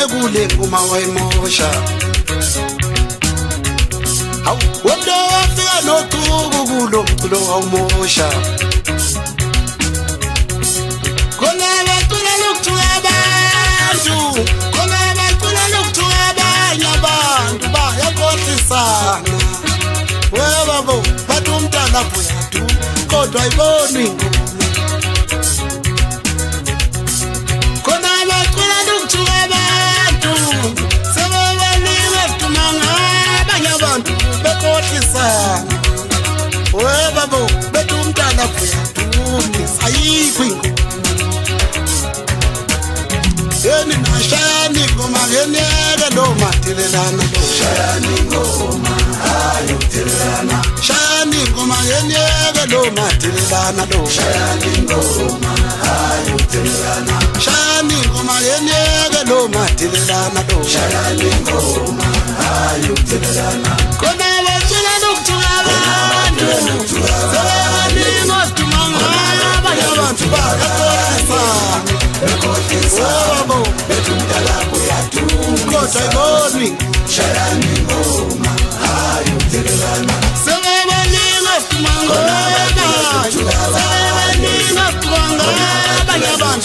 kule ngoma wayimosha hawu wonto wafika nochuku kulo mculo wawumosha khona bacula lokuthuka abantu khona bacula lokuthuka abanye abantu bayakhohlisana webabo bathi umntana buyadu kodwa ayiboni khona bacula lokuthuka abantu sebebaningi edumanga abanye abantu bekhohlisana webabo bathi umntana buyadu ayikho ingozi yeni nashayani ngoma yeneke lo matilelana shayani ngoma ayo tilelana shayani ngoma yeneke lo matilelana lo shayani ngoma ayo tilelana shayani ngoma yeneke lo matilelana lo shayani ngoma ayo tilelana kona bacula lokuthuka abantu sebebaningi edumanga abanye abantu bayakhohlisana wabo betumdala buyadu kodwa ayiboni shayani ngoma ayo tilelana sebebaningi edumanga sebebaningi edumanga abanye abantu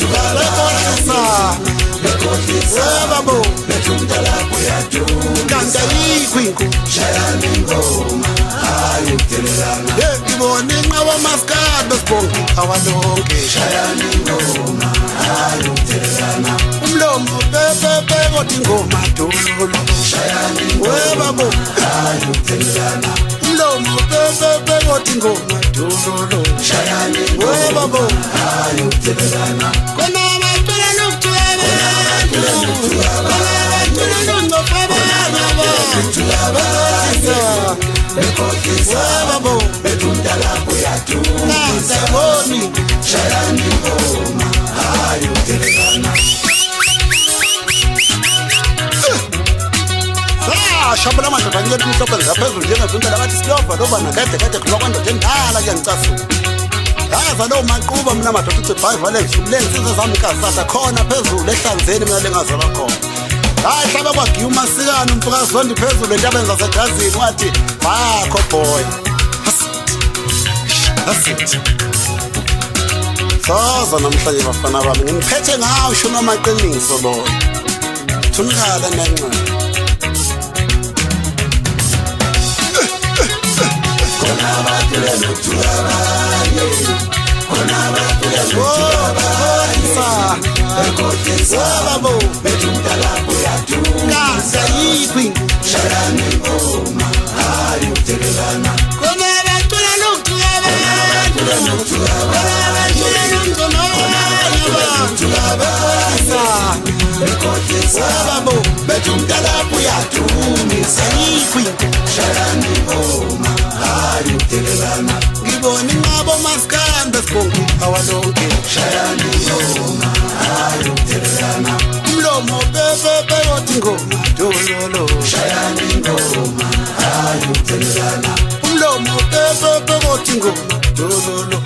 bayakhohlisana wabo betumdala buyadu kanti ayikho ingozi shayani ngoma ayo tilelana ngibona inqaba maskado sibonke awalonke shayani ngoma ayo tilelana umlomo pepe kodwa ingoma dolo shayani webabo ayo tilelana umlomo pepe kodwa ingoma dolo shayani webabo ayo tilelana kona bacula lokuthuka abantu webabo betumdala buyadu ayiboni shayani ngoma ayo tilelana shabula madoda ngiyethi mhlophe ngaphezulu njengezindlela bathi siyova loba nakade kulokwanto nje ndala kuyangicasuka yaza lo manquba mina madoda uthi bhayivale ngisulensize zami kasasa khona phezulu ehlanzeni mina lengazela khona hayi hlaba kwagiya umasikana umfukazi zondi phezulu entabeni zasedazini wathi bakho boy saza namhlanje bafana bami ngiphethe ngawo shona amaqiniso lo thunikala nencane khona bacula lokuthuka abanye khona bacula lokuthuka abanye bekhohlisana betumdala buyadu kanti ayikho ingozi shayani ngoma ayo tilelana khona bacula lokuthuka abantu bekhohlisana betumdala buyadu ayikho ingozi shayani ngoma ayo tilelana ngibona inqaba maskanda sibonke awalonke shayani ngoma ayo tilelana umlomo pepe kodwa ingoma dolo shayani ngoma ayo tilelana umlomo pepe kodwa ingoma dolo